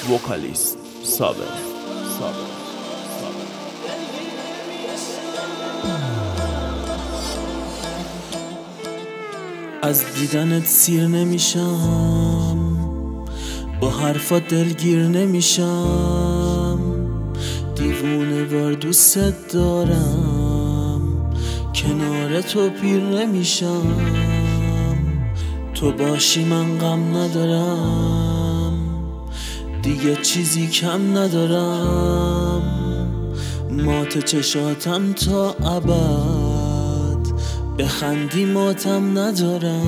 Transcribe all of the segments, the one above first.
وکالیست صابر. از دیدنت سیر نمیشم، با حرفات دلگیر نمیشم، دیوونه وار دوست دارم، کنار تو پیر نمیشم. تو باشی من غم ندارم، دیگه چیزی کم ندارم، مات چشاتم تا ابد، بخندی ماتم ندارم.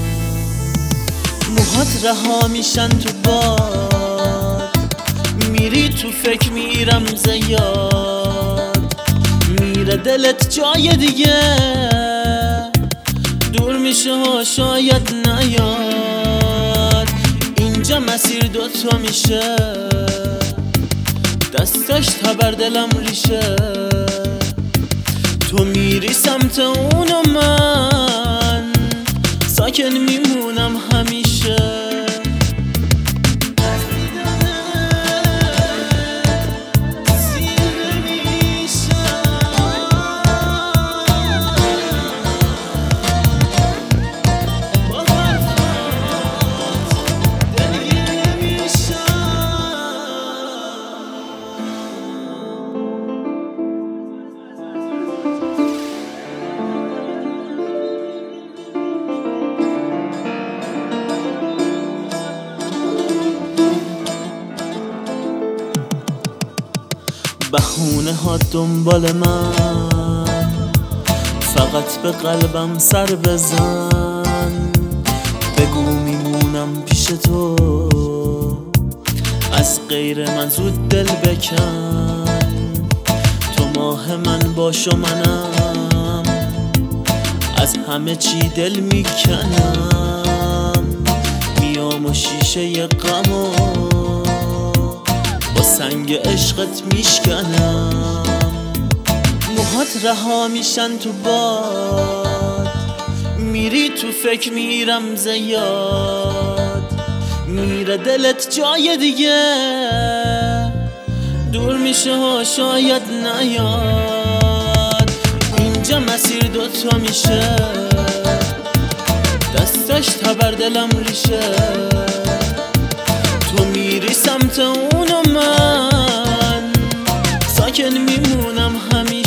موهات رها میشن تو باد، میری تو فکر میرم زیاد، میره دلت جای دیگه، دور میشه ها شاید نیاد. اینجا مسیر دوتا میشه، دستش تبر دلم ریشه، تو میری سمت اونو من ساکن میمونم همیشه. بهونه ها دنبال من، فقط به قلبم سر بزن، بگو میمونم پیش تو، از غیر من زود دل بکن. تو ماه من باش و منم، از همه چی دل میکنم، میام و شیشه غمو با سنگ عشقت میشکنم. موهات رها میشن تو باد، میری تو فکر میرم زیاد، میره دلت جای دیگه، دور میشه ها شاید نیاد. اینجا مسیر دوتا میشه، دستش تبر دلم ریشه، تو میری سمت اونو من ساکن میمونم همیشه.